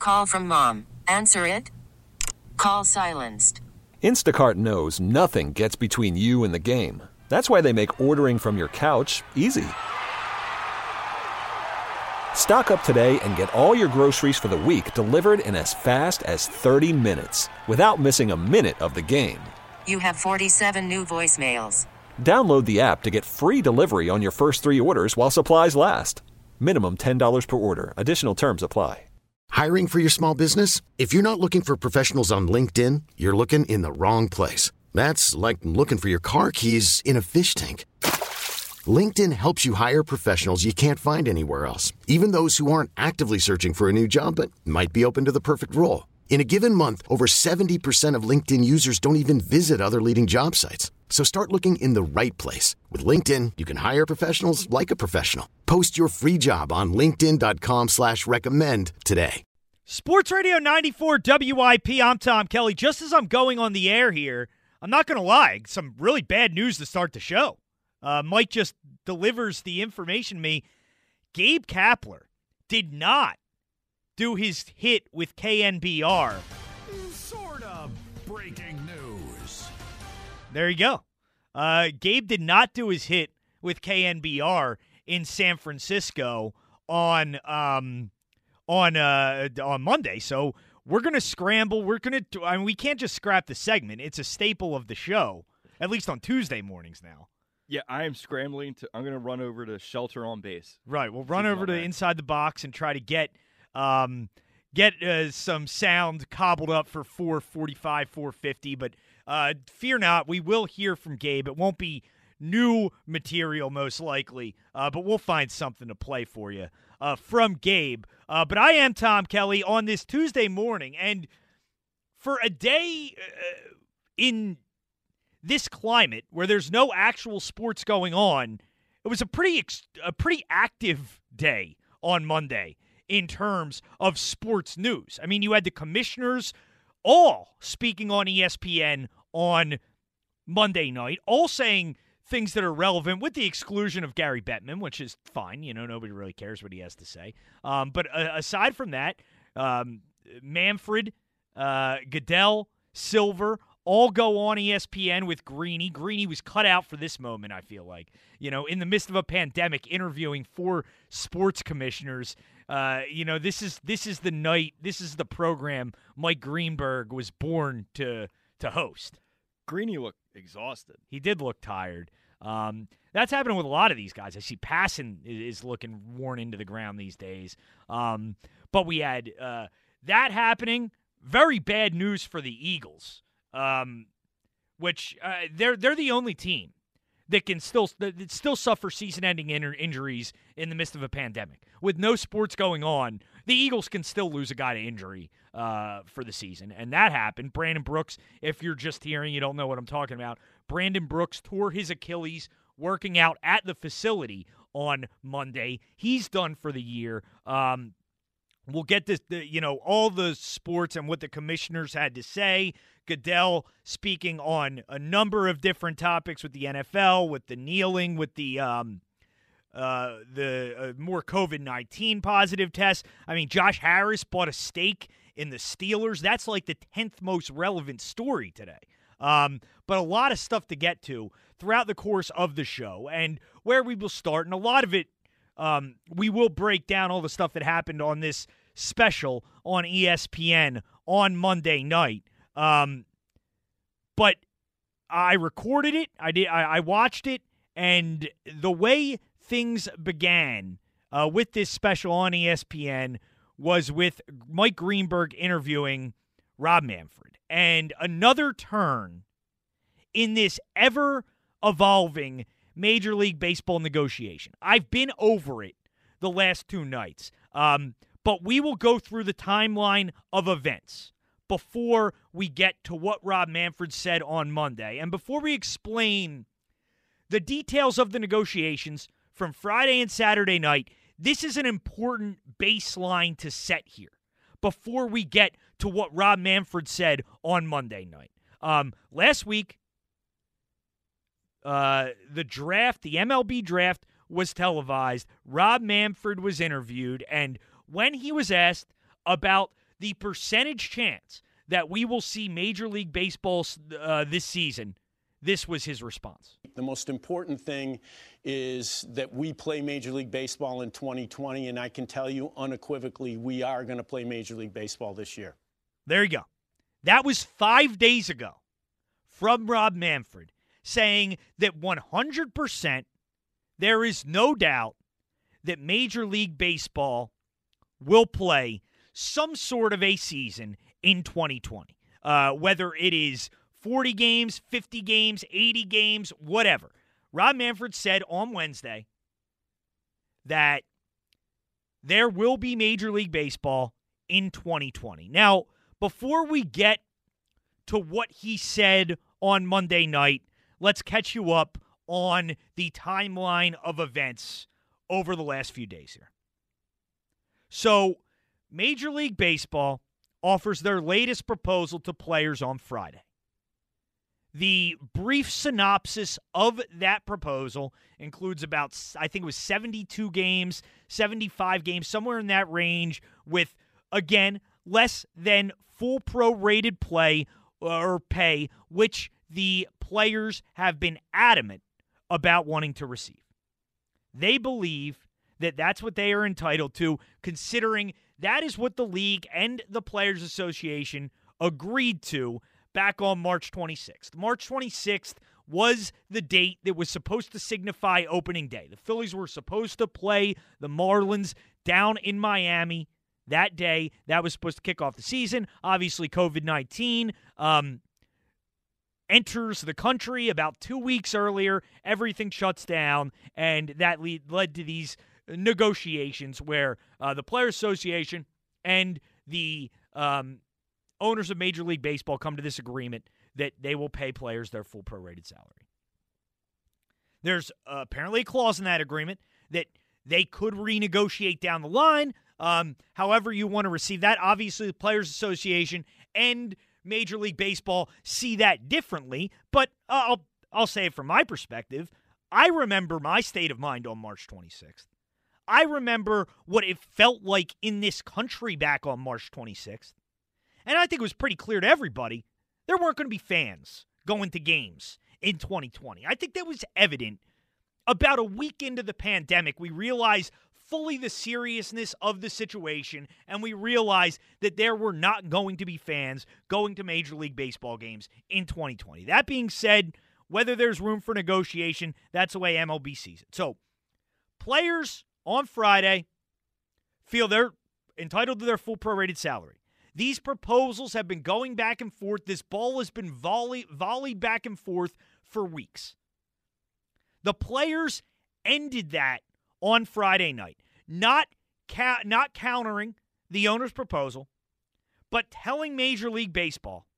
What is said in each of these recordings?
Call from mom. Answer it. Call silenced. Instacart knows nothing gets between you and the game. That's why they make ordering from your couch easy. Stock up today and get all your groceries for the week delivered in as fast as 30 minutes without missing a minute of the game. You have 47 new voicemails. Download the app to get free delivery on your first 3 orders while supplies last. Minimum $10 per order. Additional terms apply. Hiring for your small business? If you're not looking for professionals on LinkedIn, you're looking in the wrong place. That's like looking for your car keys in a fish tank. LinkedIn helps you hire professionals you can't find anywhere else, even those who aren't actively searching for a new job but might be open to the perfect role. In a given month, over 70% of LinkedIn users don't even visit other leading job sites. So start looking in the right place. With LinkedIn, you can hire professionals like a professional. Post your free job on linkedin.com/recommend today. Sports Radio 94 WIP, I'm Tom Kelly. Just as I'm going on the air here, I'm not going to lie, some really bad news to start the show. Mike just delivers the information to me. Gabe Kapler did not do his hit with KNBR. Sort of breaking news. There you go. Gabe did not do his hit with KNBR in San Francisco on Monday. So we're going to scramble. We can't just scrap the segment. It's a staple of the show, at least on Tuesday mornings now. Yeah, I am scrambling. I'm going to run over to Shelter on Base. Right. We'll run over to Inside the Box and try to get some sound cobbled up for 4:45, 4:50. But fear not, we will hear from Gabe. It won't be new material, most likely, but we'll find something to play for you from Gabe. But I am Tom Kelly on this Tuesday morning, and for a day in this climate where there's no actual sports going on, it was a pretty active day on Monday in terms of sports news. I mean, you had the commissioners all speaking on ESPN on Monday night, all saying things that are relevant with the exclusion of Gary Bettman, which is fine. You know, nobody really cares what he has to say. But aside from that, Manfred, Goodell, Silver, all go on ESPN with Greeny. Greeny was cut out for this moment, I feel like. You know, in the midst of a pandemic, interviewing 4 sports commissioners. This is the night, this is the program Mike Greenberg was born to host. Greeny looked exhausted. He did look tired. That's happening with a lot of these guys. I see Passan is looking worn into the ground these days. But we had that happening. Very bad news for the Eagles. Which they're the only team that can still suffer season-ending injuries in the midst of a pandemic. With no sports going on, the Eagles can still lose a guy to injury for the season, and that happened. Brandon Brooks, if you're just hearing, you don't know what I'm talking about. Brandon Brooks tore his Achilles working out at the facility on Monday. He's done for the year. We'll get this, all the sports and what the commissioners had to say. Goodell speaking on a number of different topics with the NFL, with the kneeling, with the more COVID-19 positive tests. I mean, Josh Harris bought a stake in the Steelers. That's like the 10th most relevant story today. But a lot of stuff to get to throughout the course of the show, and where we will start, and a lot of it, we will break down all the stuff that happened on this special on ESPN on Monday night. But I recorded it. I watched it, and the way things began with this special on ESPN was with Mike Greenberg interviewing Rob Manfred. And another turn in this ever-evolving Major League Baseball negotiation. I've been over it the last 2 nights. But we will go through the timeline of events before we get to what Rob Manfred said on Monday. And before we explain the details of the negotiations from Friday and Saturday night, this is an important baseline to set here before we get to what Rob Manfred said on Monday night. Last week, the draft, the MLB draft, was televised. Rob Manfred was interviewed, and when he was asked about the percentage chance that we will see Major League Baseball this season, this was his response. The most important thing is that we play Major League Baseball in 2020, and I can tell you unequivocally we are going to play Major League Baseball this year. There you go. That was 5 days ago from Rob Manfred saying that 100% there is no doubt that Major League Baseball will play some sort of a season in 2020, whether it is 40 games, 50 games, 80 games, whatever. Rob Manfred said on Wednesday that there will be Major League Baseball in 2020. Now, before we get to what he said on Monday night, let's catch you up on the timeline of events over the last few days here. So, Major League Baseball offers their latest proposal to players on Friday. The brief synopsis of that proposal includes about, I think it was 72 games, 75 games, somewhere in that range, with, again, less than full prorated play or pay, which the players have been adamant about wanting to receive. They believe that that's what they are entitled to, considering that is what the league and the Players Association agreed to back on March 26th. March 26th was the date that was supposed to signify opening day. The Phillies were supposed to play the Marlins down in Miami that day. That was supposed to kick off the season. Obviously, COVID-19 enters the country about 2 weeks earlier. Everything shuts down, and that led to these negotiations where the Players Association and the owners of Major League Baseball come to this agreement that they will pay players their full prorated salary. There's apparently a clause in that agreement that they could renegotiate down the line. However you want to receive that. Obviously, the Players Association and Major League Baseball see that differently, but I'll say it from my perspective. I remember my state of mind on March 26th. I remember what it felt like in this country back on March 26th. And I think it was pretty clear to everybody there weren't going to be fans going to games in 2020. I think that was evident about a week into the pandemic. We realized fully the seriousness of the situation, and we realized that there were not going to be fans going to Major League Baseball games in 2020. That being said, whether there's room for negotiation, that's the way MLB sees it. So, players on Friday feel they're entitled to their full prorated salary. These proposals have been going back and forth. This ball has been volleyed back and forth for weeks. The players ended that on Friday night, not countering the owner's proposal, but telling Major League Baseball,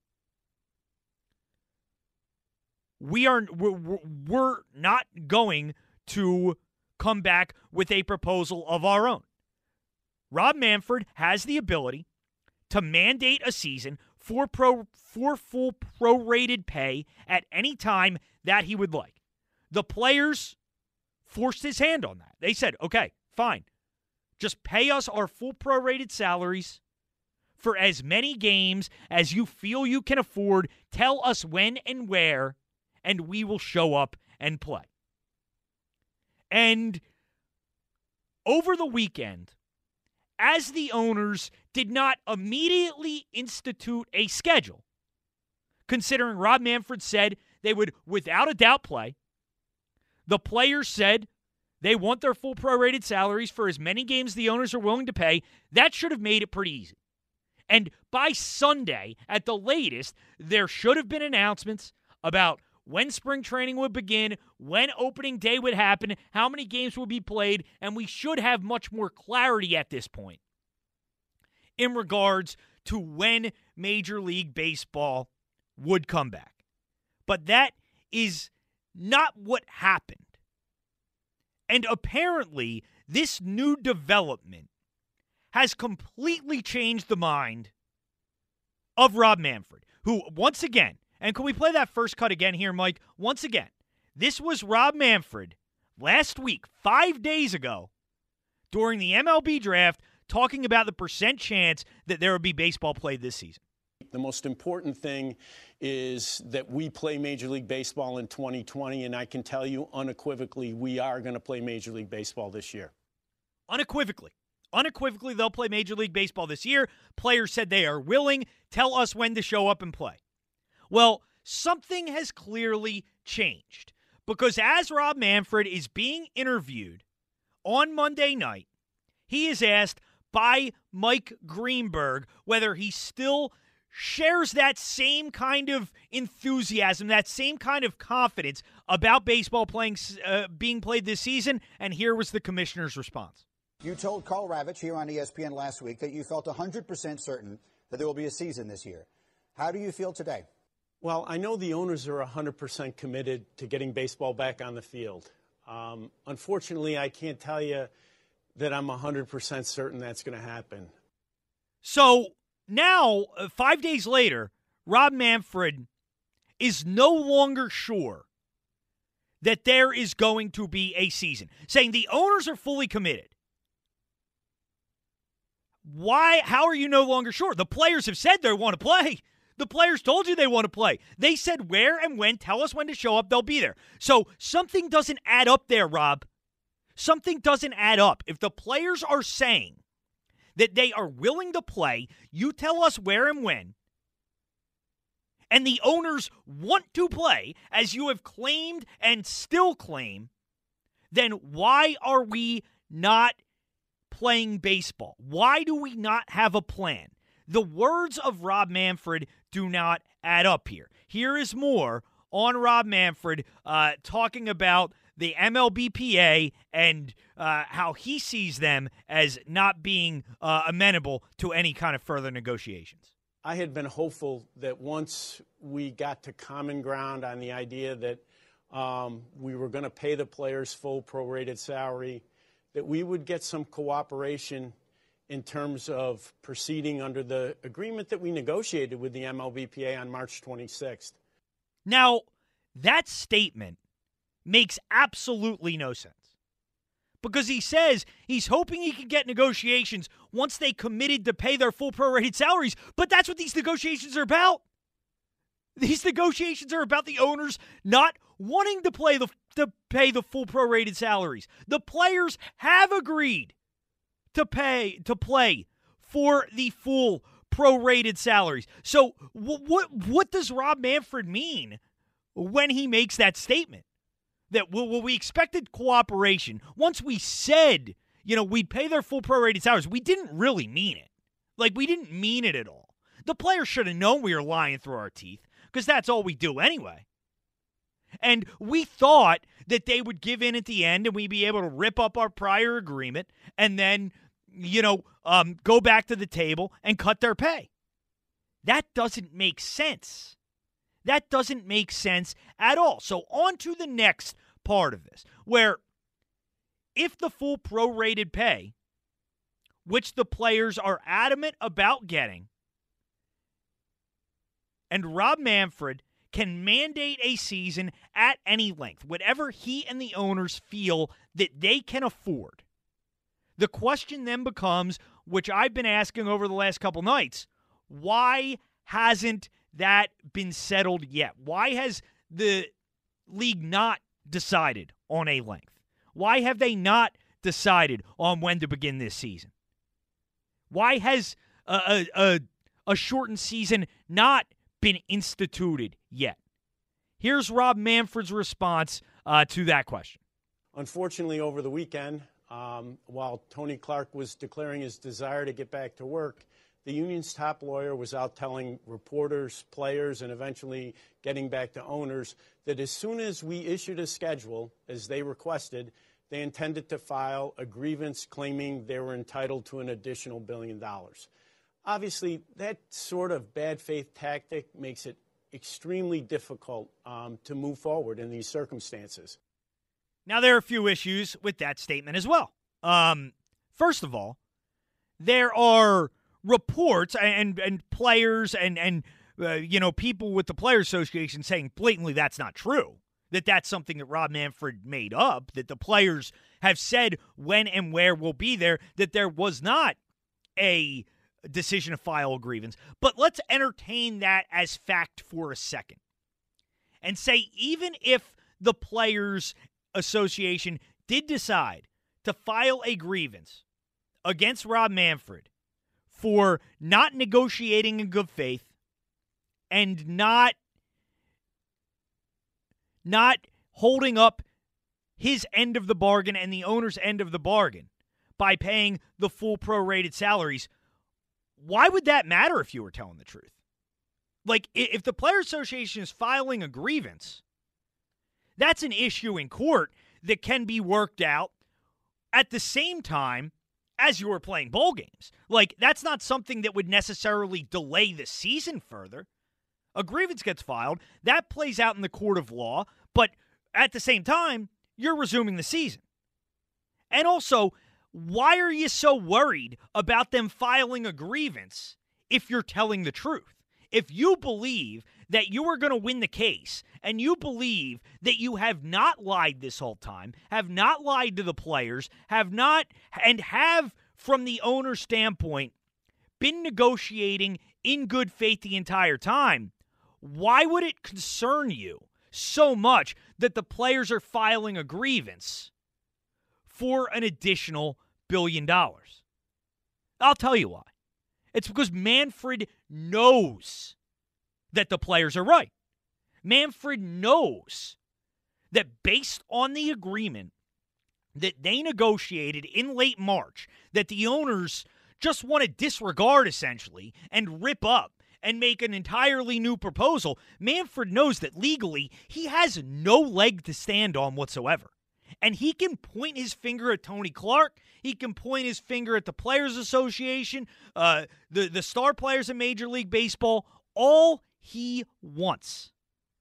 we're not going to come back with a proposal of our own. Rob Manfred has the ability to mandate a season for full prorated pay at any time that he would like. The players forced his hand on that. They said, okay, fine. Just pay us our full prorated salaries for as many games as you feel you can afford. Tell us when and where, and we will show up and play. And over the weekend, as the owners did not immediately institute a schedule, considering Rob Manfred said they would without a doubt play, the players said they want their full prorated salaries for as many games the owners are willing to pay. That should have made it pretty easy. And by Sunday, at the latest, there should have been announcements about when spring training would begin, when opening day would happen, how many games would be played, and we should have much more clarity at this point in regards to when Major League Baseball would come back. But that is not what happened. And apparently, this new development has completely changed the mind of Rob Manfred, who, once again, and can we play that first cut again here, Mike? Once again, this was Rob Manfred last week, 5 days ago, during the MLB draft, talking about the percent chance that there would be baseball played this season. The most important thing is that we play Major League Baseball in 2020, and I can tell you unequivocally we are going to play Major League Baseball this year. Unequivocally. Unequivocally, they'll play Major League Baseball this year. Players said they are willing. Tell us when to show up and play. Well, something has clearly changed because as Rob Manfred is being interviewed on Monday night, he is asked by Mike Greenberg whether he still shares that same kind of enthusiasm, that same kind of confidence about baseball being played this season, and here was the commissioner's response. You told Carl Ravitch here on ESPN last week that you felt 100% certain that there will be a season this year. How do you feel today? Well, I know the owners are 100% committed to getting baseball back on the field. Unfortunately, I can't tell you that I'm 100% certain that's going to happen. So now, 5 days later, Rob Manfred is no longer sure that there is going to be a season, saying the owners are fully committed. Why? How are you no longer sure? The players have said they want to play. The players told you they want to play. They said where and when. Tell us when to show up. They'll be there. So something doesn't add up there, Rob. Something doesn't add up. If the players are saying that they are willing to play, you tell us where and when, and the owners want to play, as you have claimed and still claim, then why are we not playing baseball? Why do we not have a plan? The words of Rob Manfred do not add up here. Here is more on Rob Manfred talking about the MLBPA and how he sees them as not being amenable to any kind of further negotiations. I had been hopeful that once we got to common ground on the idea that we were going to pay the players full prorated salary, that we would get some cooperation in terms of proceeding under the agreement that we negotiated with the MLBPA on March 26th. Now, that statement makes absolutely no sense. Because he says he's hoping he can get negotiations once they committed to pay their full prorated salaries, but that's what these negotiations are about. These negotiations are about the owners not wanting to pay the full prorated salaries. The players have agreed to play for the full prorated salaries. So what does Rob Manfred mean when he makes that statement? That we expected cooperation. Once we said, we'd pay their full prorated salaries, we didn't really mean it. Like, we didn't mean it at all. The players should have known we were lying through our teeth, because that's all we do anyway. And we thought that they would give in at the end and we'd be able to rip up our prior agreement and then, go back to the table and cut their pay. That doesn't make sense. That doesn't make sense at all. So on to the next part of this, where if the full prorated pay, which the players are adamant about getting, and Rob Manfred can mandate a season at any length, whatever he and the owners feel that they can afford, the question then becomes, which I've been asking over the last couple nights, why hasn't that been settled yet? Why has the league not decided on a length? Why have they not decided on when to begin this season? Why has a shortened season not been instituted yet? Here's Rob Manfred's response to that question. Unfortunately, over the weekend, while Tony Clark was declaring his desire to get back to work, the union's top lawyer was out telling reporters, players, and eventually getting back to owners that as soon as we issued a schedule, as they requested, they intended to file a grievance claiming they were entitled to an additional $1 billion. Obviously, that sort of bad faith tactic makes it extremely difficult to move forward in these circumstances. Now, there are a few issues with that statement as well. First of all, there are reports and players and people with the Players Association saying blatantly that's not true, that that's something that Rob Manfred made up, that the players have said when and where we'll be there, that there was not a decision to file a grievance. But let's entertain that as fact for a second and say even if the Players Association did decide to file a grievance against Rob Manfred for not negotiating in good faith and not holding up his end of the bargain and the owner's end of the bargain by paying the full prorated salaries, why would that matter if you were telling the truth? Like, if the Players Association is filing a grievance, that's an issue in court that can be worked out at the same time as you were playing bowl games. Like, that's not something that would necessarily delay the season further. A grievance gets filed, that plays out in the court of law, but at the same time, you're resuming the season. And also, why are you so worried about them filing a grievance if you're telling the truth? If you believe that you are going to win the case and you believe that you have not lied this whole time, have not lied to the players, have, from the owner's standpoint, been negotiating in good faith the entire time, why would it concern you so much that the players are filing a grievance for an additional $1 billion? I'll tell you why. It's because Manfred knows that the players are right. Manfred knows that based on the agreement that they negotiated in late March, that the owners just want to disregard essentially and rip up and make an entirely new proposal, Manfred knows that legally he has no leg to stand on whatsoever. And he can point his finger at Tony Clark. He can point his finger at the Players Association, the star players in Major League Baseball, all he wants.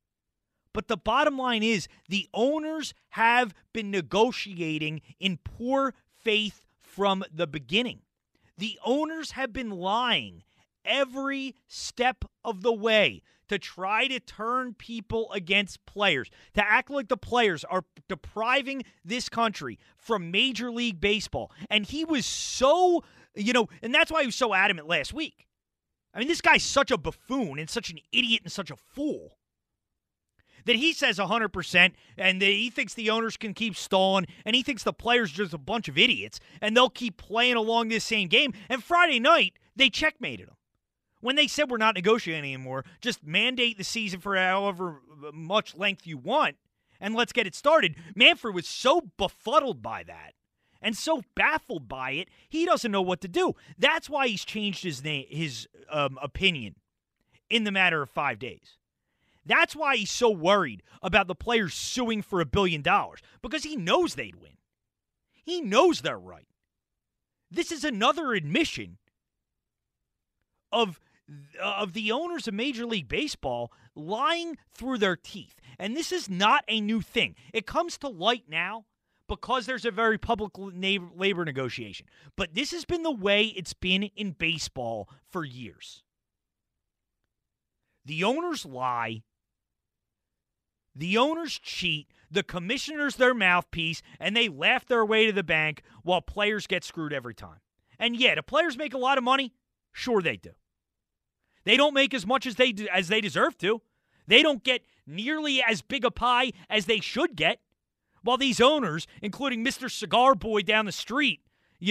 But the bottom line is the owners have been negotiating in poor faith from the beginning. The owners have been lying every step of the way to try to turn people against players, to act like the players are depriving this country from Major League Baseball. And he was so, and that's why he was so adamant last week. I mean, this guy's such a buffoon and such an idiot and such a fool that he says 100% and he thinks the owners can keep stalling and he thinks the players are just a bunch of idiots and they'll keep playing along this same game. And Friday night, they checkmated him. When they said we're not negotiating anymore, just mandate the season for however much length you want, and let's get it started. Manfred was so befuddled by that and so baffled by it, he doesn't know what to do. That's why he's changed his opinion in the matter of 5 days. That's why he's so worried about the players suing for $1 billion, because he knows they'd win. He knows they're right. This is another admission of the owners of Major League Baseball lying through their teeth. And this is not a new thing. It comes to light now because there's a very public labor negotiation. But this has been the way it's been in baseball for years. The owners lie. The owners cheat. The commissioner's their mouthpiece, and they laugh their way to the bank while players get screwed every time. And yeah, do players make a lot of money? Sure they do. They don't make as much as they deserve to. They don't get nearly as big a pie as they should get. While these owners, including Mr. Cigar Boy down the street,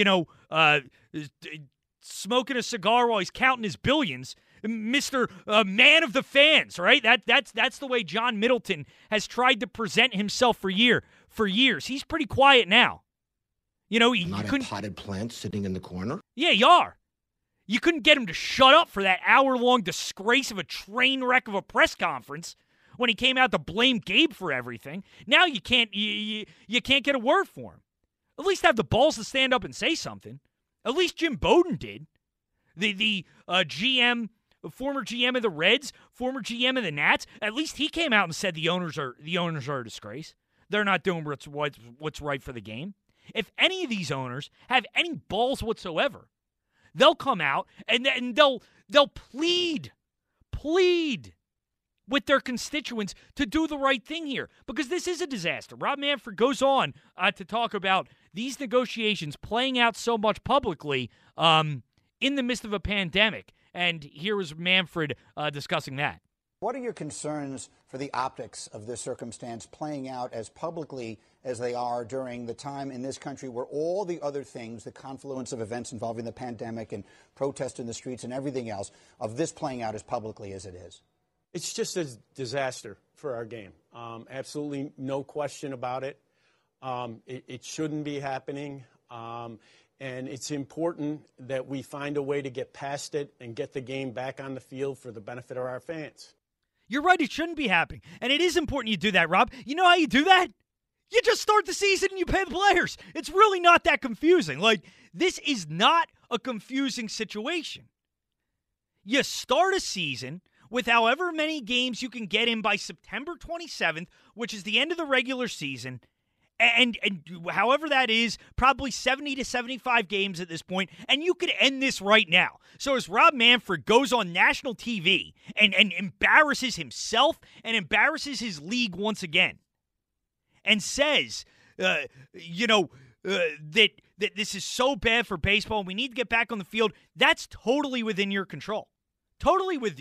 smoking a cigar while he's counting his billions, Mr. Man of the Fans, right? That's the way John Middleton has tried to present himself for years. He's pretty quiet now. Not a potted plant sitting in the corner? Yeah, you are. You couldn't get him to shut up for that hour-long disgrace of a train wreck of a press conference when he came out to blame Gabe for everything. Now you can't get a word for him. At least have the balls to stand up and say something. At least Jim Bowden did. The GM, former GM of the Reds, former GM of the Nats. At least he came out and said the owners are a disgrace. They're not doing what's right for the game. If any of these owners have any balls whatsoever, they'll come out and they'll plead with their constituents to do the right thing here, because this is a disaster. Rob Manfred goes on to talk about these negotiations playing out so much publicly in the midst of a pandemic. And here was Manfred discussing that. What are your concerns for the optics of this circumstance playing out as publicly as they are during the time in this country where all the other things, the confluence of events involving the pandemic and protest in the streets and everything else, of this playing out as publicly as it is? It's just a disaster for our game. Absolutely no question about it. It shouldn't be happening. And it's important that we find a way to get past it and get the game back on the field for the benefit of our fans. You're right, it shouldn't be happening. And it is important you do that, Rob. You know how you do that? You just start the season and you pay the players. It's really not that confusing. Like, this is not a confusing situation. You start a season with however many games you can get in by September 27th, which is the end of the regular season, and however that is, probably 70 to 75 games at this point, and you could end this right now. So as Rob Manfred goes on national TV and embarrasses himself and embarrasses his league once again and says, that this is so bad for baseball and we need to get back on the field, that's totally within your control. Totally with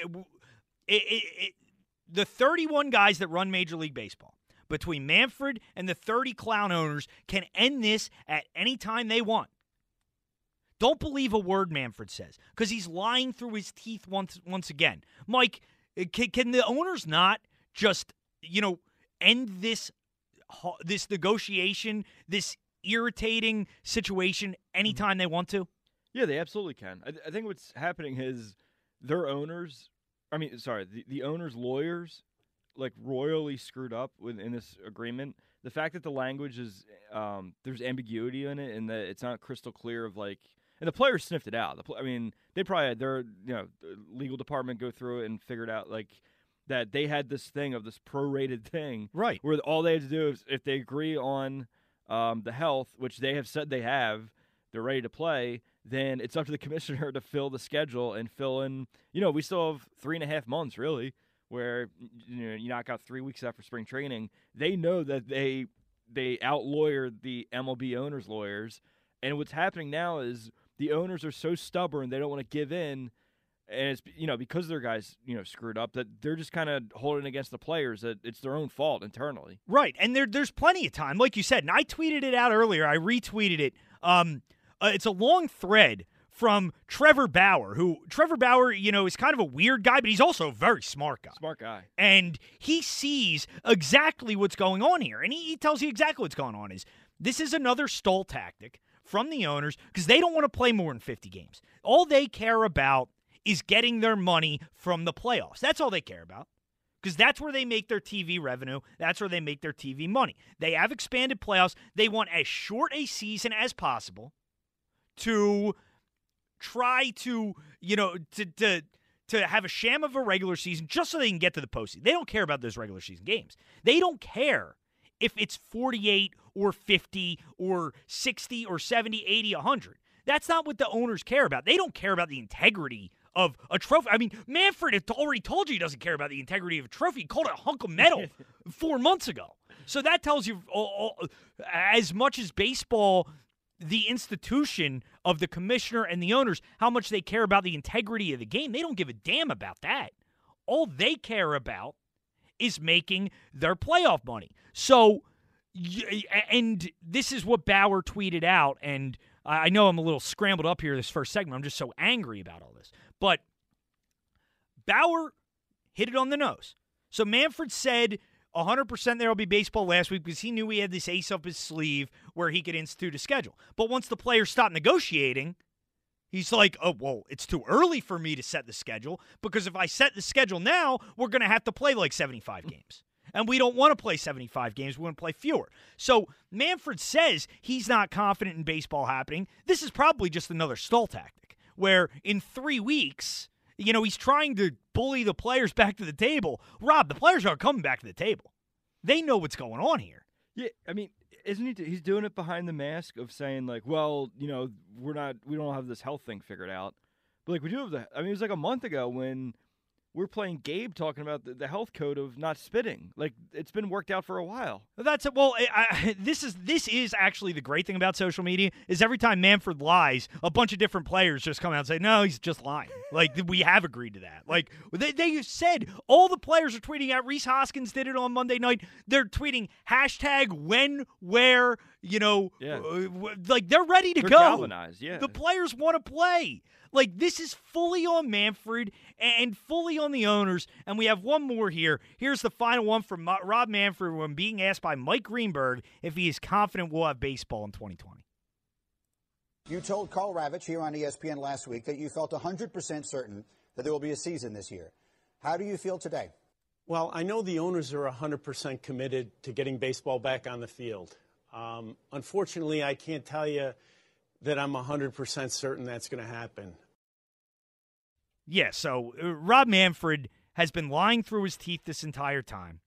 the 31 guys that run Major League Baseball. Between Manfred and the 30 clown owners can end this at any time they want. Don't believe a word Manfred says, because he's lying through his teeth once again. Mike, can the owners not just, end this negotiation, this irritating situation anytime they want to? Yeah, they absolutely can. I think what's happening is their owners, the owners' lawyers, like royally screwed up in this agreement. The fact that the language is there's ambiguity in it and that it's not crystal clear of and the players sniffed it out. They probably had their legal department go through it and figured out that they had this thing of this prorated thing, right? Where all they have to do is if they agree on the health, which they have said they're ready to play. Then it's up to the commissioner to fill the schedule and fill in. We still have 3.5 months really, where you knock out 3 weeks after spring training. They know that they out-lawyered the MLB owners' lawyers, and what's happening now is the owners are so stubborn they don't want to give in, and it's because their guys screwed up that they're just kind of holding against the players that it's their own fault internally. Right, and there's plenty of time, like you said, and I tweeted it out earlier. I retweeted it. It's a long thread from Trevor Bauer, is kind of a weird guy, but he's also a very smart guy. Smart guy. And he sees exactly what's going on here. And he tells you exactly what's going on. This is another stall tactic from the owners because they don't want to play more than 50 games. All they care about is getting their money from the playoffs. That's all they care about because that's where they make their TV revenue. That's where they make their TV money. They have expanded playoffs. They want as short a season as possible to try to have a sham of a regular season just so they can get to the postseason. They don't care about those regular season games. They don't care if it's 48 or 50 or 60 or 70, 80, 100. That's not what the owners care about. They don't care about the integrity of a trophy. I mean, Manfred had already told you he doesn't care about the integrity of a trophy. He called it a hunk of metal 4 months ago. So that tells you as much as baseball, the institution of the commissioner and the owners, how much they care about the integrity of the game. They don't give a damn about that. All they care about is making their playoff money. So, and this is what Bauer tweeted out, and I know I'm a little scrambled up here this first segment. I'm just so angry about all this. But Bauer hit it on the nose. So Manfred said 100% there will be baseball last week because he knew he had this ace up his sleeve where he could institute a schedule. But once the players stopped negotiating, he's like, oh, well, it's too early for me to set the schedule because if I set the schedule now, we're going to have to play like 75 games. And we don't want to play 75 games. We want to play fewer. So Manfred says he's not confident in baseball happening. This is probably just another stall tactic where in 3 weeks, he's trying to bully the players back to the table. Rob, the players aren't coming back to the table. They know what's going on here. Yeah, I mean, isn't he? He's doing it behind the mask of saying we don't have this health thing figured out. But we do have it was like a month ago when we're playing Gabe talking about the health code of not spitting. Like, it's been worked out for a while. That's it. Well, this is actually the great thing about social media is every time Manfred lies, a bunch of different players just come out and say, no, he's just lying. Like, we have agreed to that. Like, they said all the players are tweeting out. Reese Hoskins did it on Monday night. They're tweeting hashtag when, where, like they're ready to They're go. galvanized, yeah. The players want to play. Like, this is fully on Manfred and fully on the owners. And we have one more here. Here's the final one from Rob Manfred when being asked by Mike Greenberg if he is confident we'll have baseball in 2020. You told Carl Ravitch here on ESPN last week that you felt 100% certain that there will be a season this year. How do you feel today? Well, I know the owners are 100% committed to getting baseball back on the field. Unfortunately, I can't tell you that I'm 100% certain that's going to happen. Yeah, so Rob Manfred has been lying through his teeth this entire time.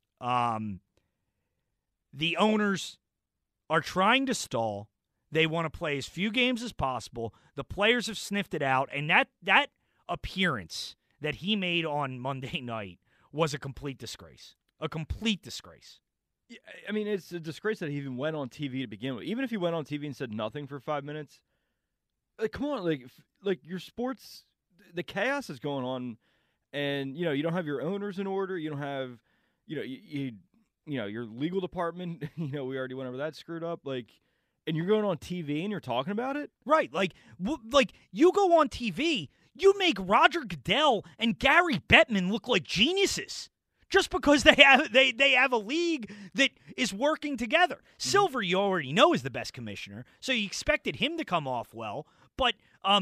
The owners are trying to stall. They want to play as few games as possible. The players have sniffed it out, and that appearance that he made on Monday night was a complete disgrace. A complete disgrace. Yeah, I mean, it's a disgrace that he even went on TV to begin with. Even if he went on TV and said nothing for 5 minutes, like, come on, like your sports, the chaos is going on, and you don't have your owners in order. You don't have, you your legal department. We already went over that, screwed up. Like, and you're going on TV and you're talking about it, right? Like you go on TV, you make Roger Goodell and Gary Bettman look like geniuses. Just because they have a league that is working together. Silver, you already know, is the best commissioner, so you expected him to come off well. But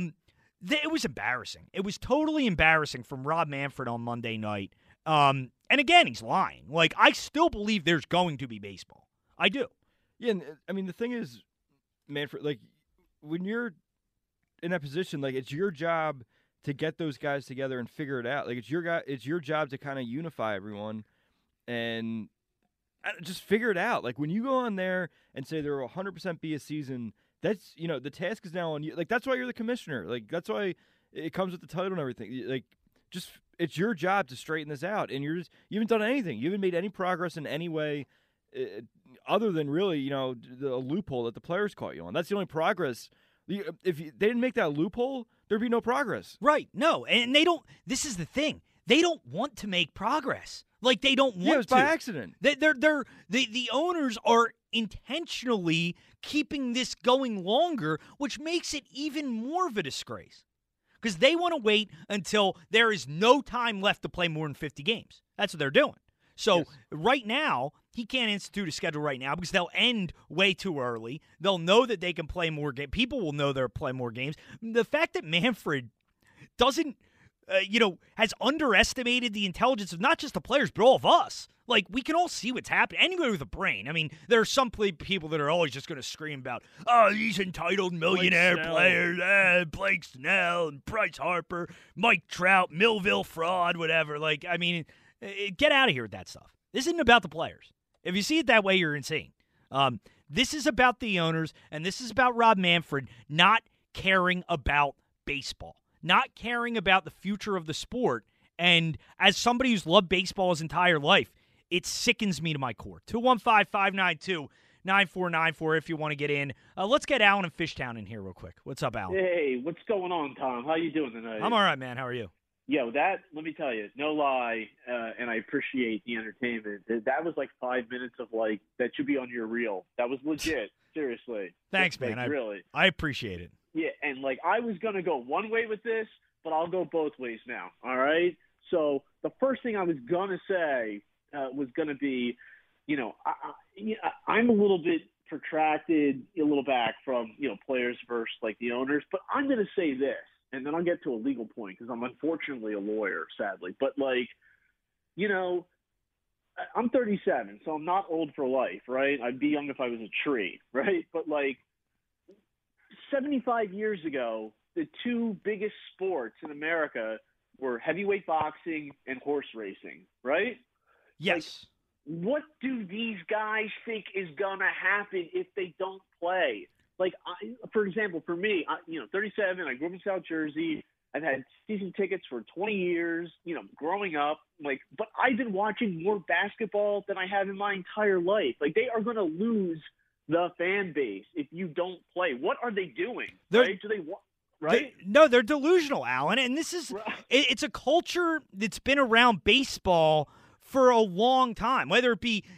it was embarrassing. It was totally embarrassing from Rob Manfred on Monday night. And again, he's lying. Like, I still believe there's going to be baseball. I do. Yeah, and I mean, the thing is, Manfred, like, when you're in that position, like, it's your job to get those guys together and figure it out. Like, it's your job to kind of unify everyone and just figure it out. Like, when you go on there and say there will 100% be a season, that's, the task is now on you. Like, that's why you're the commissioner. Like, that's why it comes with the title and everything. Like, just, it's your job to straighten this out. And you haven't done anything. You haven't made any progress in any way other than really, the loophole that the players caught you on. That's the only progress. If they didn't make that loophole, there'd be no progress. Right. No. And they don't. This is the thing. They don't want to make progress. Like, they don't want to. Yeah, it's by accident. The owners are intentionally keeping this going longer, which makes it even more of a disgrace. Because they want to wait until there is no time left to play more than 50 games. That's what they're doing. So right now, he can't institute a schedule right now because they'll end way too early. They'll know that they can play more games. People will know they'll play more games. The fact that Manfred doesn't, has underestimated the intelligence of not just the players, but all of us. Like, we can all see what's happening. Anybody with a brain. I mean, there are some people that are always just going to scream about, these entitled millionaire players, Blake Snell and Bryce Harper, Mike Trout, Millville fraud, whatever. Like, I mean, get out of here with that stuff. This isn't about the players. If you see it that way, you're insane. This is about the owners, and this is about Rob Manfred not caring about baseball, not caring about the future of the sport. And as somebody who's loved baseball his entire life, it sickens me to my core. 215-592-9494 if you want to get in. Let's get Alan in Fishtown in here real quick. What's up, Alan? Hey, what's going on, Tom? How you doing tonight? I'm all right, man. How are you? Yo, let me tell you, no lie, and I appreciate the entertainment. That was like 5 minutes of, like, that should be on your reel. That was legit. Seriously. Thanks, man. Really. I appreciate it. Yeah, and, like, I was going to go one way with this, but I'll go both ways now, all right? So the first thing I was going to say was going to be, I'm a little bit protracted, a little back from, players versus, like, the owners, but I'm going to say this. And then I'll get to a legal point because I'm unfortunately a lawyer, sadly. But, like, I'm 37, so I'm not old for life, right? I'd be young if I was a tree, right? But, like, 75 years ago, the two biggest sports in America were heavyweight boxing and horse racing, right? Yes. Like, what do these guys think is going to happen if they don't play? Like, for example, for me, 37, I grew up in South Jersey. I've had season tickets for 20 years, growing up. But I've been watching more basketball than I have in my entire life. They are going to lose the fan base if you don't play. What are they doing? Right? Do they want? Right? They're delusional, Alan. And this is it's a culture that's been around baseball for a long time, whether it be,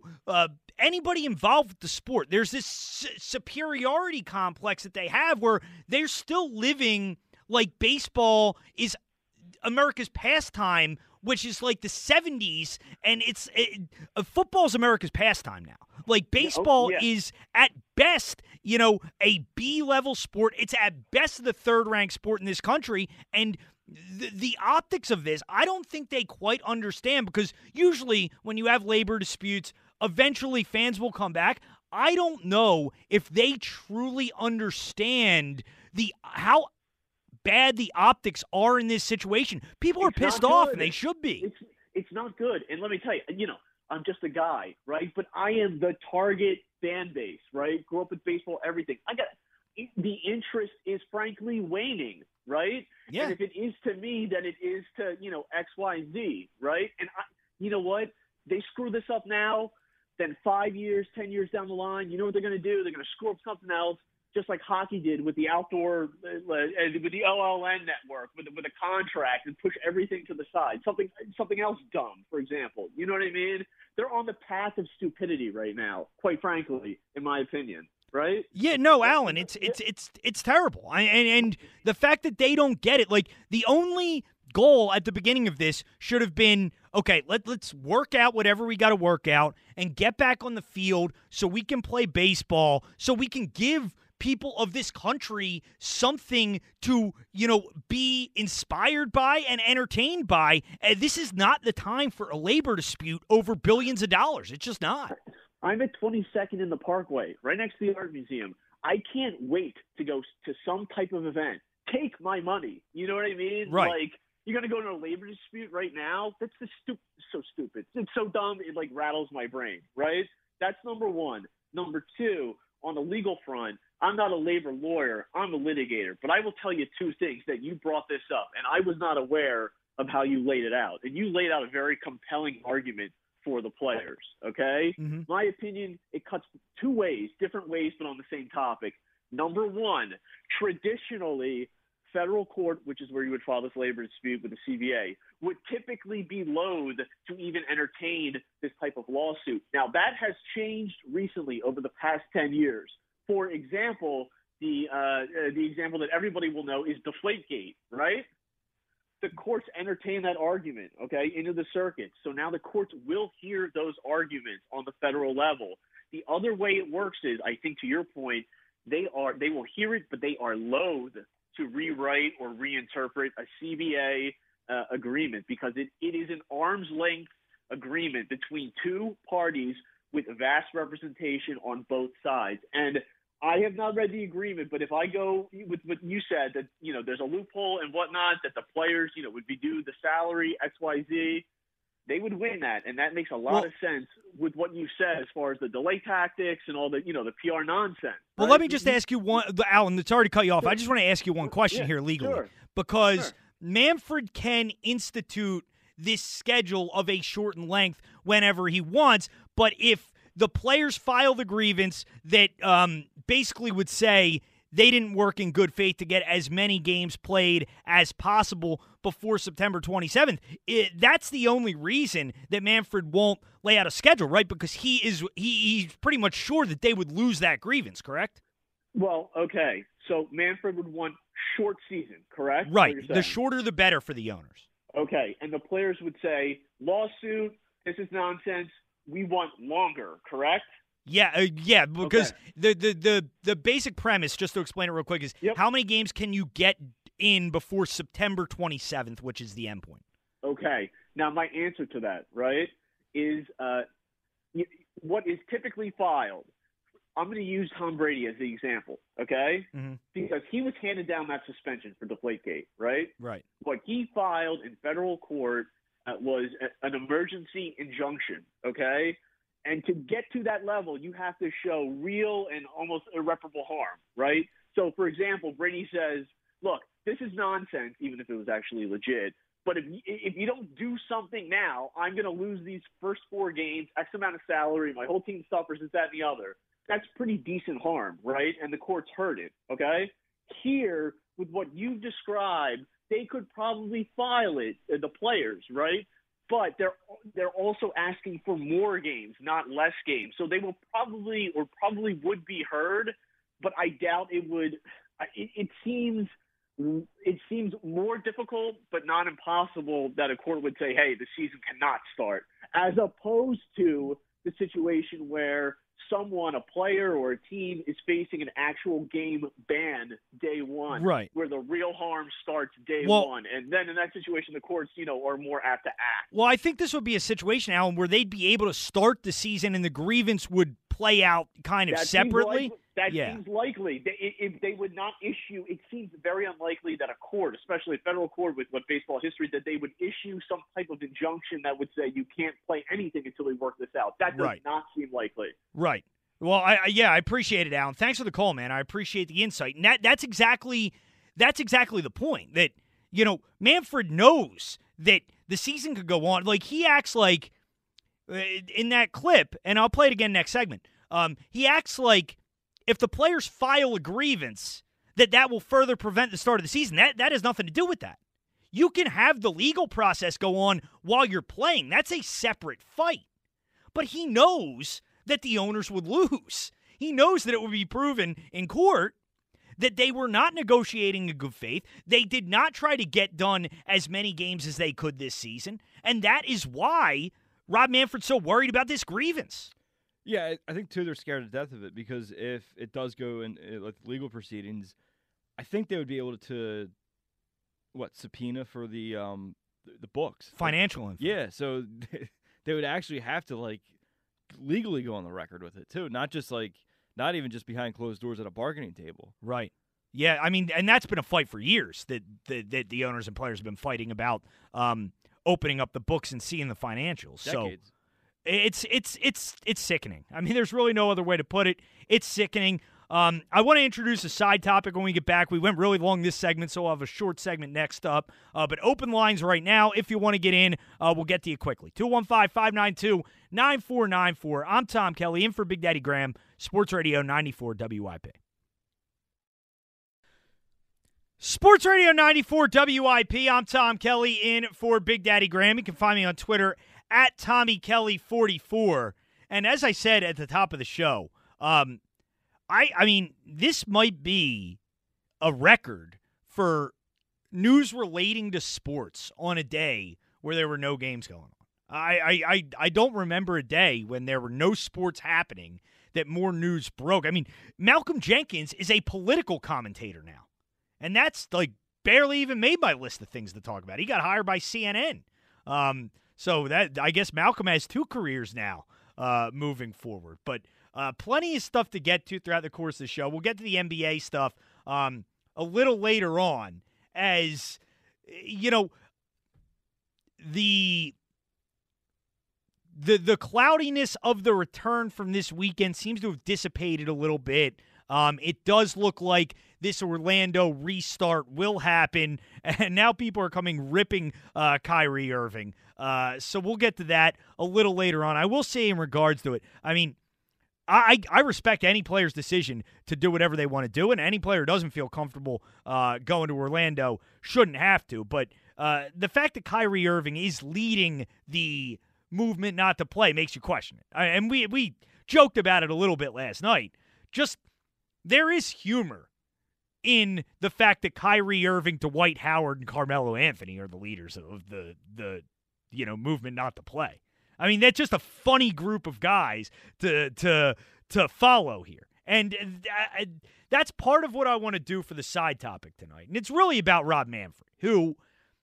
anybody involved with the sport. There's this superiority complex that they have where they're still living like baseball is America's pastime, which is like the 70s, and football's America's pastime now. Baseball is at best, a B-level sport. It's at best the third-ranked sport in this country, and the optics of this, I don't think they quite understand, because usually when you have labor disputes, eventually fans will come back. I don't know if they truly understand how bad the optics are in this situation. People are pissed off, and they should be. It's not good. And let me tell you, I'm just a guy, right? But I am the target fan base, right? Grew up with baseball, everything. The interest is frankly waning, right? Yeah. And if it is to me, then it is to, X, Y, and Z, right? And you know what? They screw this up now, then 5 years, 10 years down the line, you know what they're going to do? They're going to screw up something else, just like hockey did with the outdoor, with the OLN network, with a contract, and push everything to the side. Something else dumb, for example. You know what I mean? They're on the path of stupidity right now, quite frankly, in my opinion. Right? Yeah, no, Alan, it's terrible. And the fact that they don't get it, the only goal at the beginning of this should have been, okay, let's work out whatever we got to work out and get back on the field so we can play baseball, so we can give people of this country something to, be inspired by and entertained by. This is not the time for a labor dispute over billions of dollars. It's just not. I'm at 22nd in the Parkway, right next to the Art Museum. I can't wait to go to some type of event. Take my money. You know what I mean? Right. You're going to go to a labor dispute right now? That's so stupid. It's so dumb, it rattles my brain, right? That's number one. Number two, on the legal front, I'm not a labor lawyer. I'm a litigator. But I will tell you two things that you brought this up, and I was not aware of how you laid it out. And you laid out a very compelling argument for the players, okay? Mm-hmm. My opinion, it cuts two ways, different ways, but on the same topic. Number one, traditionally, federal court, which is where you would file this labor dispute with the CBA, would typically be loath to even entertain this type of lawsuit. Now, that has changed recently over the past 10 years. For example, the example that everybody will know is Deflategate, right? The courts entertain that argument, okay, into the circuit. So now the courts will hear those arguments on the federal level. The other way it works is, I think to your point, they will hear it, but they are loath to rewrite or reinterpret a CBA agreement, because it is an arm's length agreement between two parties with vast representation on both sides. And I have not read the agreement, but if I go with what you said, that, there's a loophole and whatnot, that the players, would be due the salary, XYZ, they would win that. And that makes a lot of sense with what you said as far as the delay tactics and all the, the PR nonsense. Well, right? let me just ask you one, Alan, it's already cut you off. Sure. I just want to ask you one question here legally. Because Manfred can institute this schedule of a shortened length whenever he wants, but if the players file the grievance that basically would say they didn't work in good faith to get as many games played as possible before September 27th. That's the only reason that Manfred won't lay out a schedule, right? Because he's pretty much sure that they would lose that grievance, correct? Well, okay. So Manfred would want short season, correct? Right. The shorter the better for the owners. Okay. And the players would say, lawsuit, this is nonsense. We want longer, correct? Yeah, because the basic premise, just to explain it real quick, is how many games can you get in before September 27th, which is the endpoint? Okay. Now, my answer to that, right, is what is typically filed. I'm going to use Tom Brady as the example, okay? Mm-hmm. Because he was handed down that suspension for Deflategate, right? Right. What he filed in federal court was an emergency injunction, okay? And to get to that level, you have to show real and almost irreparable harm, right? So, for example, Brady says, look, this is nonsense, even if it was actually legit. But if you don't do something now, I'm going to lose these first 4 games, X amount of salary, my whole team suffers, this, that, and the other. That's pretty decent harm, right? And the courts heard it, okay? Here, with what you've described, they could probably file it, the players, right? But they're also asking for more games, not less games. So they will probably would be heard, but I doubt it would. It seems more difficult, but not impossible, that a court would say, hey, the season cannot start, as opposed to the situation where someone, a player or a team, is facing an actual game ban day one, right, where the real harm starts day one. And then in that situation, the courts, are more apt to act. Well, I think this would be a situation, Alan, where they'd be able to start the season and the grievance would play out kind of separately. That seems likely. If they would not issue, it seems very unlikely that a court, especially a federal court with what baseball history, that they would issue some type of injunction that would say you can't play anything until we work this out. That does not seem likely. Right. Well, I appreciate it, Alan. Thanks for the call, man. I appreciate the insight. And that's exactly the point, that, Manfred knows that the season could go on. Like, he acts like, in that clip, and I'll play it again next segment, he acts like if the players file a grievance, that will further prevent the start of the season. That has nothing to do with that. You can have the legal process go on while you're playing. That's a separate fight. But he knows that the owners would lose. He knows that it would be proven in court that they were not negotiating in good faith. They did not try to get done as many games as they could this season. And that is why Rob Manfred's so worried about this grievance. Yeah, I think, too, they're scared to death of it, because if it does go in legal proceedings, I think they would be able to, subpoena for the books. Financial info. Yeah, so they would actually have to, legally go on the record with it, too. Not even just behind closed doors at a bargaining table. Right. Yeah, I mean, and that's been a fight for years that the owners and players have been fighting about opening up the books and seeing the financials. Decades. So it's sickening. I mean, there's really no other way to put it. It's sickening. I want to introduce a side topic when we get back. We went really long this segment, so I'll have a short segment next up. But open lines right now. If you want to get in, we'll get to you quickly. 215-592-9494. I'm Tom Kelly, in for Big Daddy Graham, Sports Radio 94 WIP. Sports Radio 94 WIP. I'm Tom Kelly, in for Big Daddy Graham. You can find me on Twitter at TommyKelly44. And as I said at the top of the show, I mean, this might be a record for news relating to sports on a day where there were no games going on. I don't remember a day when there were no sports happening that more news broke. I mean, Malcolm Jenkins is a political commentator now, and that's barely even made my list of things to talk about. He got hired by CNN. So that, I guess Malcolm has 2 careers now moving forward. But plenty of stuff to get to throughout the course of the show. We'll get to the NBA stuff a little later on, as, the cloudiness of the return from this weekend seems to have dissipated a little bit. It does look like this Orlando restart will happen, and now people are ripping Kyrie Irving. So we'll get to that a little later on. I will say in regards to it, I mean, I respect any player's decision to do whatever they want to do, and any player who doesn't feel comfortable going to Orlando shouldn't have to. But the fact that Kyrie Irving is leading the movement not to play makes you question it. And we joked about it a little bit last night. Just there is humor in the fact that Kyrie Irving, Dwight Howard, and Carmelo Anthony are the leaders of the movement not to play. I mean, that's just a funny group of guys to follow here. And that's part of what I want to do for the side topic tonight. And it's really about Rob Manfred, who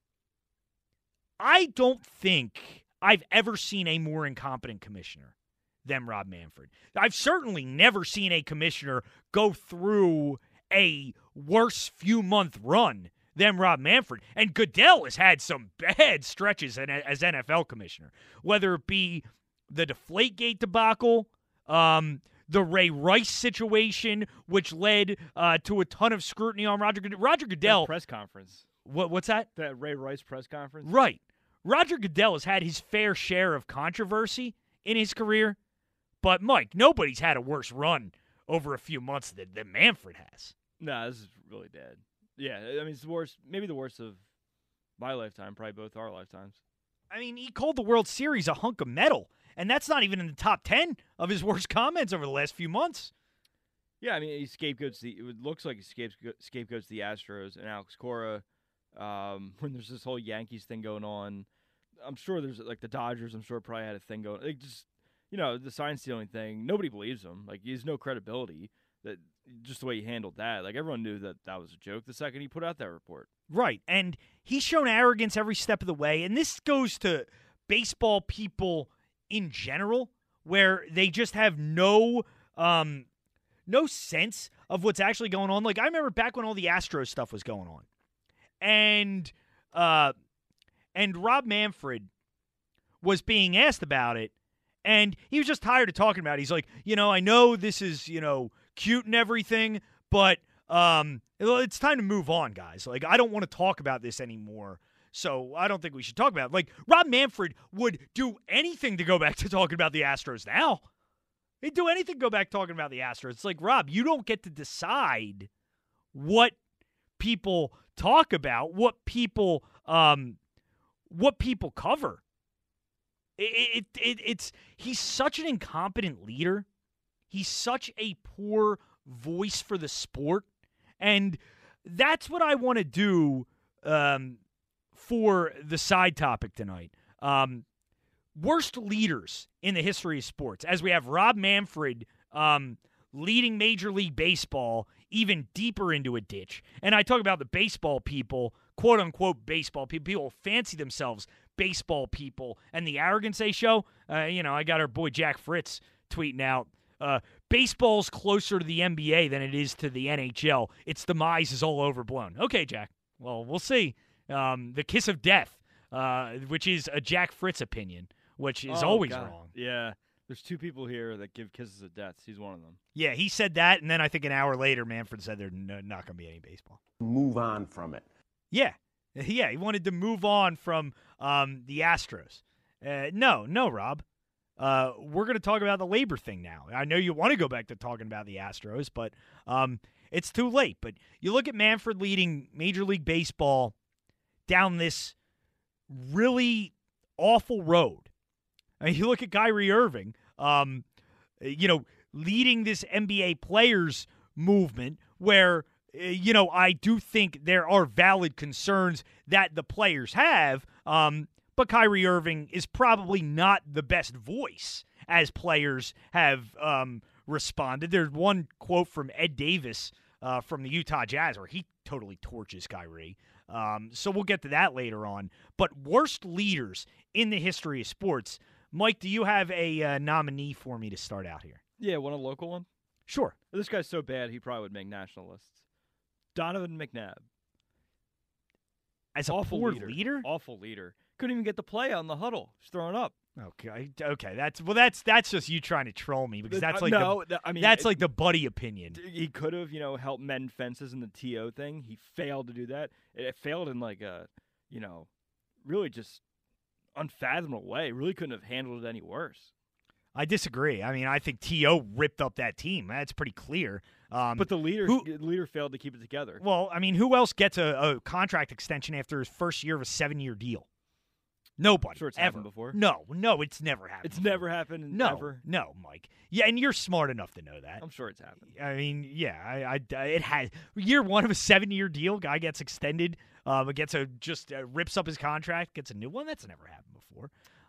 I don't think I've ever seen a more incompetent commissioner than Rob Manfred. I've certainly never seen a commissioner go through a worse few-month run than Rob Manfred. And Goodell has had some bad stretches as NFL commissioner, whether it be the Deflategate debacle, the the Ray Rice situation, which led to a ton of scrutiny on Roger Goodell. That press conference. What's that? That Ray Rice press conference? Right. Roger Goodell has had his fair share of controversy in his career, but, Mike, nobody's had a worse run over a few months than Manfred has. No, this is really bad. Yeah, I mean, it's the worst, maybe the worst of my lifetime, probably both our lifetimes. I mean, he called the World Series a hunk of metal, and that's not even in the top 10 of his worst comments over the last few months. Yeah, I mean, he scapegoats it looks like he scapegoats the Astros and Alex Cora. When there's this whole Yankees thing going on, I'm sure there's like the Dodgers. I'm sure probably had a thing going. Like just the sign stealing thing. Nobody believes him. Like he has no credibility. That just the way he handled that. Like everyone knew that was a joke the second he put out that report. Right, and he's shown arrogance every step of the way. And this goes to baseball people in general, where they just have no sense of what's actually going on. Like I remember back when all the Astros stuff was going on. And Rob Manfred was being asked about it, and he was just tired of talking about it. He's like, I know this is, cute and everything, but it's time to move on, guys. Like, I don't want to talk about this anymore, so I don't think we should talk about it. Like, Rob Manfred would do anything to go back to talking about the Astros now. He'd do anything to go back talking about the Astros. It's like, Rob, you don't get to decide what people talk about, what people cover. He's such an incompetent leader. He's such a poor voice for the sport, and that's what I want to do for the side topic tonight. Worst leaders in the history of sports, as we have Rob Manfred leading Major League Baseball even deeper into a ditch. And I talk about the baseball people, quote-unquote baseball people. People fancy themselves baseball people. And the arrogance they show, I got our boy Jack Fritz tweeting out, baseball's closer to the NBA than it is to the NHL. Its demise is all overblown. Okay, Jack. Well, we'll see. The kiss of death, which is a Jack Fritz opinion, which is always wrong. Yeah. There's two people here that give kisses of death. He's one of them. Yeah, he said that, and then I think an hour later, Manfred said there's not going to be any baseball. Move on from it. Yeah, he wanted to move on from the Astros. No, Rob. We're going to talk about the labor thing now. I know you want to go back to talking about the Astros, but it's too late. But you look at Manfred leading Major League Baseball down this really awful road. I mean, you look at Kyrie Irving, leading this NBA players movement where, I do think there are valid concerns that the players have, but Kyrie Irving is probably not the best voice as players have responded. There's one quote from Ed Davis from the Utah Jazz where he totally torches Kyrie. So we'll get to that later on. But worst leaders in the history of sports. Mike, do you have a nominee for me to start out here? Yeah, want a local one? Sure. This guy's so bad he probably would make national lists. Donovan McNabb. As a poor leader? Awful leader. Couldn't even get the play on the huddle. Just throwing up. Okay. That's just you trying to troll me because that's like like the buddy opinion. He could have, helped mend fences in the TO thing. He failed to do that. It failed in like a, really just unfathomable way. Really couldn't have handled it any worse. I disagree. I mean, I think T.O. ripped up that team. That's pretty clear. But the leader failed to keep it together. Well, I mean, who else gets a contract extension after his first year of a 7-year deal? Nobody. I'm sure it's ever. happened before. No, it's never happened. It's never happened. Ever. No, Mike. Yeah, and you're smart enough to know that. I'm sure it's happened. I mean, yeah, it has. Year one of a 7-year deal, guy gets extended, rips up his contract, gets a new one. That's never happened before.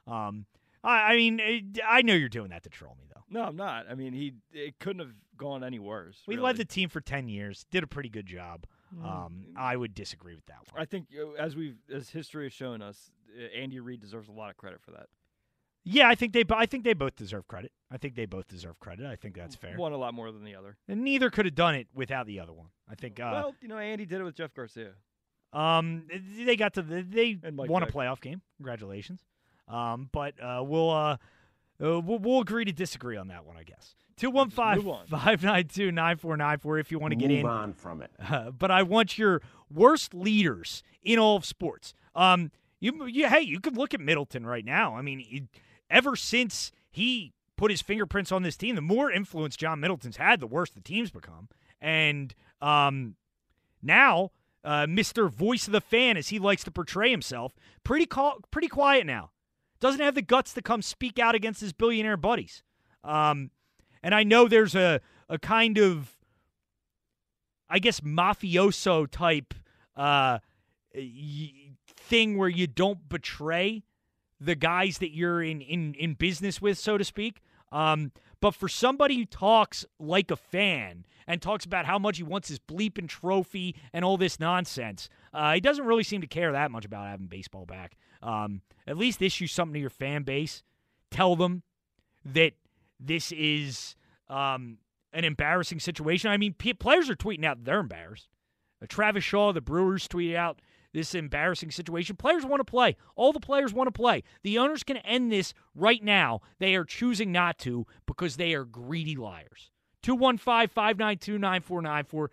I know you're doing that to troll me, though. No, I'm not. I mean, it couldn't have gone any worse. We led the team for 10 years, did a pretty good job. I would disagree with that one. I think, as history has shown us, Andy Reid deserves a lot of credit for that. Yeah, I think they both deserve credit. I think that's fair. One a lot more than the other. And neither could have done it without the other one. I think. Andy did it with Jeff Garcia. They won a playoff game. Congratulations. But we'll we'll agree to disagree on that one, I guess. 215-592-9494 if you want to get in. Move on from it. But I want your worst leaders in all of sports. You could look at Middleton right now. I mean, ever since he put his fingerprints on this team, the more influence John Middleton's had, the worse the team's become. And now, Mr. Voice of the Fan, as he likes to portray himself, pretty quiet now. Doesn't have the guts to come speak out against his billionaire buddies. And I know there's a kind of, I guess, mafioso type thing where you don't betray the guys that you're in business with, so to speak. But for somebody who talks like a fan and talks about how much he wants his bleeping trophy and all this nonsense, he doesn't really seem to care that much about having baseball back. At least issue something to your fan base. Tell them that this is an embarrassing situation. I mean, players are tweeting out they're embarrassed. Travis Shaw, the Brewers, tweeted out this embarrassing situation. Players want to play. All the players want to play. The owners can end this right now. They are choosing not to because they are greedy liars. 215-592-9494.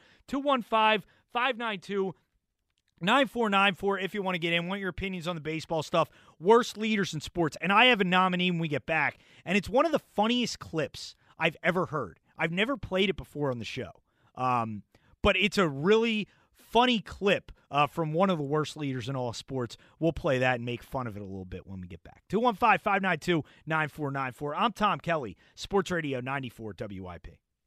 215-592-9494 if you want to get in. Want your opinions on the baseball stuff. Worst leaders in sports. And I have a nominee when we get back. And it's one of the funniest clips I've ever heard. I've never played it before on the show. But it's a really funny clip from one of the worst leaders in all sports. We'll play that and make fun of it a little bit when we get back. 215-592-9494. I'm Tom Kelly, Sports Radio 94 WIP.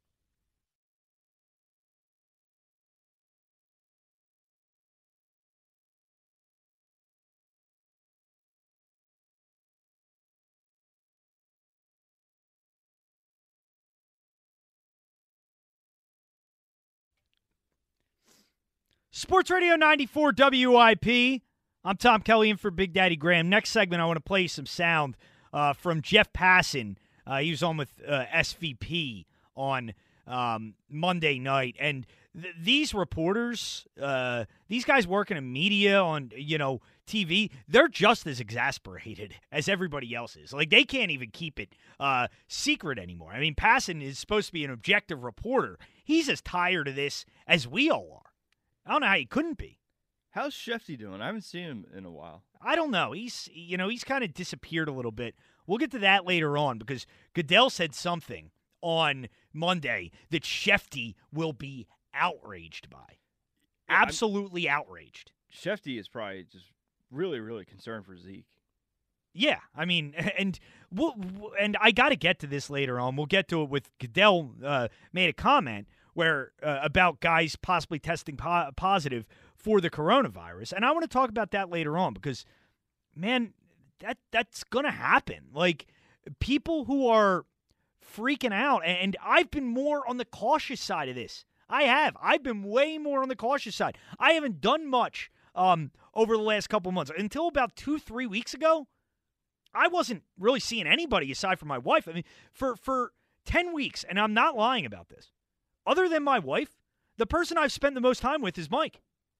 Sports Radio 94 WIP. I'm Tom Kelly in for Big Daddy Graham. Next segment, I want to play you some sound from Jeff Passan. He was on with SVP on Monday night. And these reporters, these guys working in media on, TV, they're just as exasperated as everybody else is. Like, they can't even keep it secret anymore. I mean, Passan is supposed to be an objective reporter. He's as tired of this as we all are. I don't know how he couldn't be. How's Shefty doing? I haven't seen him in a while. I don't know. He's kind of disappeared a little bit. We'll get to that later on because Goodell said something on Monday that Shefty will be outraged by. Yeah, absolutely outraged. Shefty is probably just really, really concerned for Zeke. Yeah, I mean, and I got to get to this later on. We'll get to it with Goodell made a comment where about guys possibly testing positive for the coronavirus. And I want to talk about that later on because, man, that's going to happen. Like, people who are freaking out, and I've been more on the cautious side of this. I've been way more on the cautious side. I haven't done much over the last couple of months. Until about 2-3 weeks ago, I wasn't really seeing anybody aside from my wife. I mean, for 10 weeks, and I'm not lying about this, other than my wife, the person I've spent the most time with is Mike.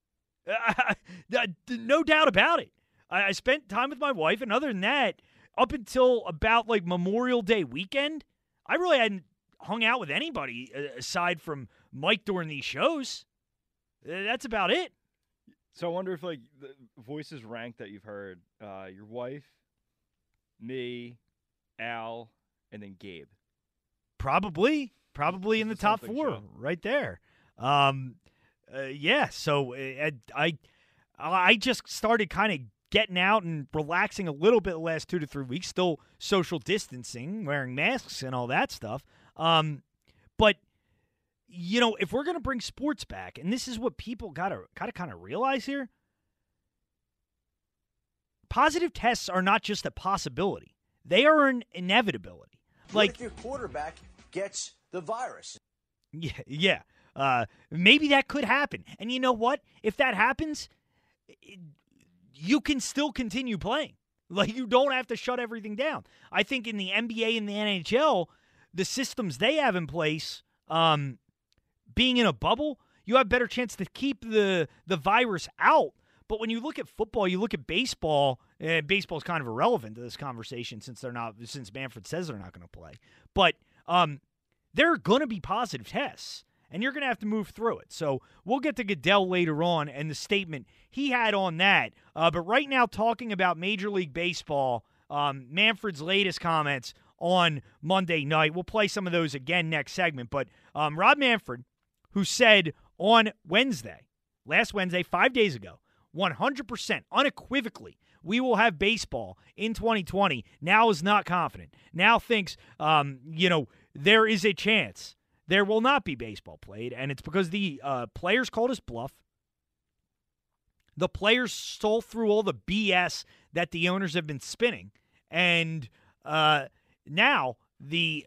No doubt about it. I spent time with my wife, and other than that, up until about like Memorial Day weekend, I really hadn't hung out with anybody aside from Mike during these shows. That's about it. So I wonder if, like, the voices ranked that you've heard, your wife, me, Al, and then Gabe. Probably in the top 4 show. Right there. Yeah, so I just started kind of getting out and relaxing a little bit the last 2 to 3 weeks, still social distancing, wearing masks and all that stuff. But, if we're going to bring sports back, and this is what people got to kind of realize here, positive tests are not just a possibility. They are an inevitability. What if your quarterback gets the virus? Yeah. Maybe that could happen. And you know what? If that happens, you can still continue playing. Like, you don't have to shut everything down. I think in the NBA and the NHL, the systems they have in place, being in a bubble, you have a better chance to keep the virus out. But when you look at football, you look at baseball. Baseball is kind of irrelevant to this conversation since Manfred says they're not going to play. But there are going to be positive tests, and you're going to have to move through it. So we'll get to Goodell later on and the statement he had on that. But right now, talking about Major League Baseball, Manfred's latest comments on Monday night. We'll play some of those again next segment. But Rob Manfred, who said on last Wednesday, 5 days ago, 100%, unequivocally, we will have baseball in 2020, now is not confident. Now thinks, there is a chance there will not be baseball played, and it's because the players called us bluff. The players stole through all the BS that the owners have been spinning, and now the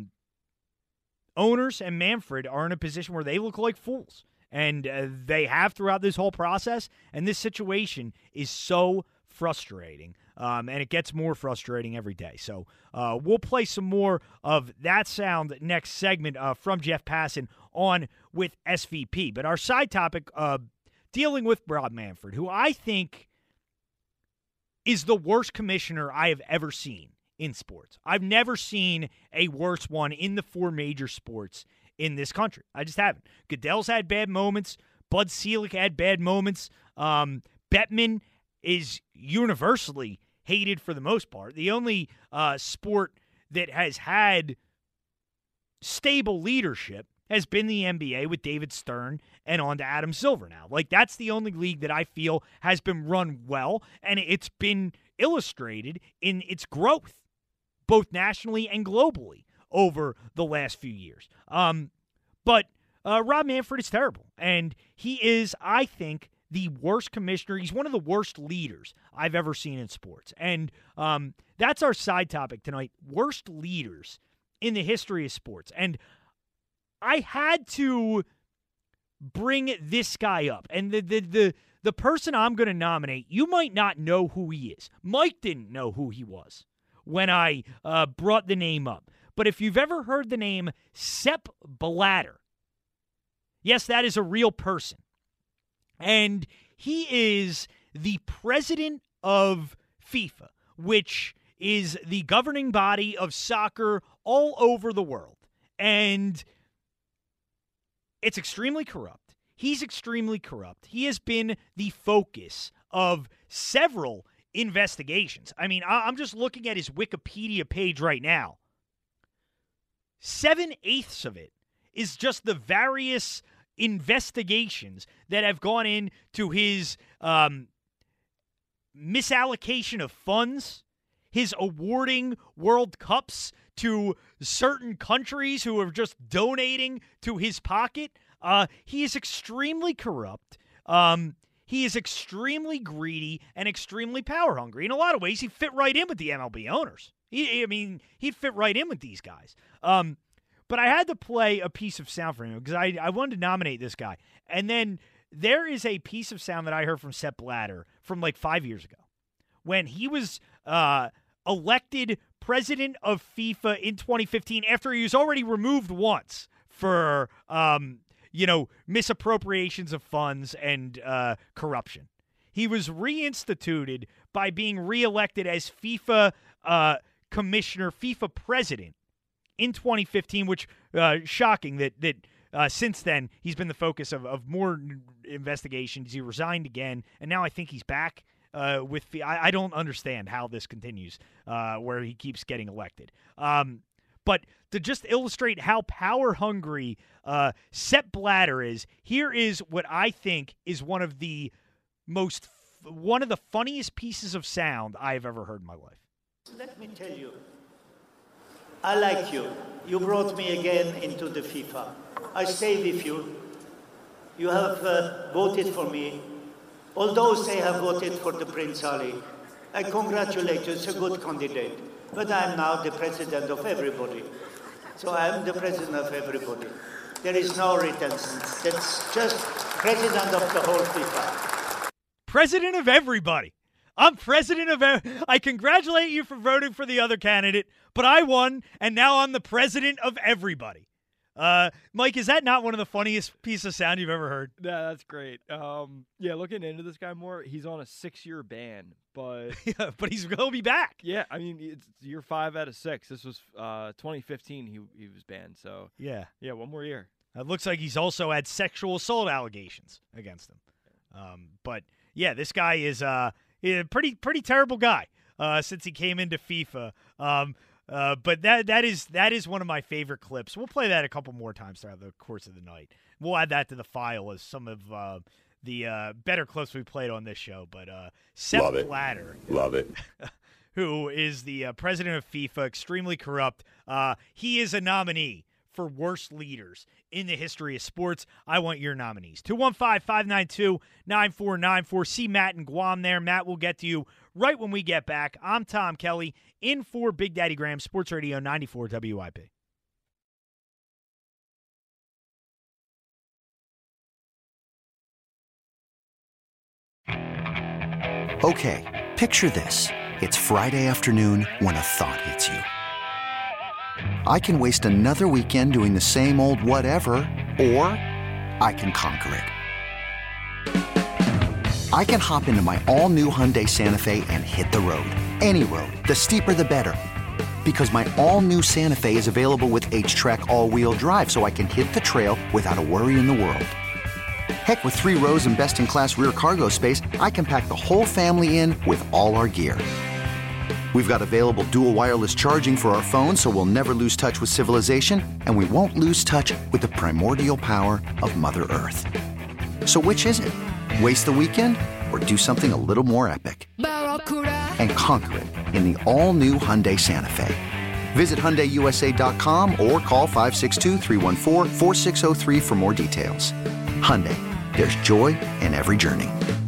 owners and Manfred are in a position where they look like fools. And they have throughout this whole process, and this situation is so frustrating, and it gets more frustrating every day. So we'll play some more of that sound next segment from Jeff Passan on with SVP. But our side topic, dealing with Rob Manfred, who I think is the worst commissioner I have ever seen in sports. I've never seen a worse one in the four major sports in this country. I just haven't. Goodell's had bad moments. Bud Selig had bad moments. Bettman is universally hated for the most part. The only sport that has had stable leadership has been the NBA with David Stern and on to Adam Silver now. Like, that's the only league that I feel has been run well, and it's been illustrated in its growth, both nationally and globally, over the last few years. But Rob Manfred is terrible, and he is, I think, the worst commissioner. He's one of the worst leaders I've ever seen in sports. And that's our side topic tonight, worst leaders in the history of sports. And I had to bring this guy up. And the person I'm going to nominate, you might not know who he is. Mike didn't know who he was when I brought the name up. But if you've ever heard the name Sepp Blatter, yes, that is a real person. And he is the president of FIFA, which is the governing body of soccer all over the world. And it's extremely corrupt. He's extremely corrupt. He has been the focus of several investigations. I mean, I'm just looking at his Wikipedia page right now. 7/8 of it is just the various investigations that have gone into his misallocation of funds, his awarding World Cups to certain countries who are just donating to his pocket. He is extremely corrupt. He is extremely greedy and extremely power hungry. In a lot of ways, he fit right in with the MLB owners. He'd fit right in with these guys. But I had to play a piece of sound for him because I wanted to nominate this guy. And then there is a piece of sound that I heard from Sepp Blatter from like 5 years ago when he was elected president of FIFA in 2015 after he was already removed once for, misappropriations of funds and corruption. He was reinstituted by being reelected as FIFA commissioner, FIFA president in 2015, which shocking that since then he's been the focus of more investigations. He resigned again, and now I think he's back with FIFA. I don't understand how this continues where he keeps getting elected. But to just illustrate how power hungry Sepp Blatter is, here is what I think is one of the funniest pieces of sound I've ever heard in my life. Let me tell you, I like you. You brought me again into the FIFA. I stay with you. You have voted for me. Although they have voted for the Prince Ali, I congratulate you. It's a good candidate. But I'm now the president of everybody. So I'm the president of everybody. There is no retention. That's just president of the whole FIFA. President of everybody. I'm president of I congratulate you for voting for the other candidate, but I won, and now I'm the president of everybody. Mike, is that not one of the funniest pieces of sound you've ever heard? Yeah, that's great. Yeah, looking into this guy more, he's on a 6-year ban, but yeah, but he'll be back. Yeah, I mean, it's year 5 out of 6. This was 2015. He was banned. So yeah, 1 more year. It looks like he's also had sexual assault allegations against him. But yeah, this guy is a pretty terrible guy since he came into FIFA. But that is one of my favorite clips. We'll play that a couple more times throughout the course of the night. We'll add that to the file as some of the better clips we played on this show. But Sepp Blatter, love it, who is the president of FIFA, extremely corrupt. He is a nominee for worst leaders in the history of sports. I want your nominees. 215-592-9494. See Matt in Guam there. Matt will get to you right when we get back. I'm Tom Kelly, in for Big Daddy Graham, Sports Radio 94 WIP. Okay, picture this. It's Friday afternoon when a thought hits you. I can waste another weekend doing the same old whatever, or I can conquer it. I can hop into my all-new Hyundai Santa Fe and hit the road. Any road. The steeper, the better. Because my all-new Santa Fe is available with H-Track all-wheel drive, so I can hit the trail without a worry in the world. Heck, with 3 rows and best-in-class rear cargo space, I can pack the whole family in with all our gear. We've got available dual wireless charging for our phones, so we'll never lose touch with civilization, and we won't lose touch with the primordial power of Mother Earth. So which is it? Waste the weekend or do something a little more epic? And conquer it in the all-new Hyundai Santa Fe. Visit HyundaiUSA.com or call 562-314-4603 for more details. Hyundai, there's joy in every journey.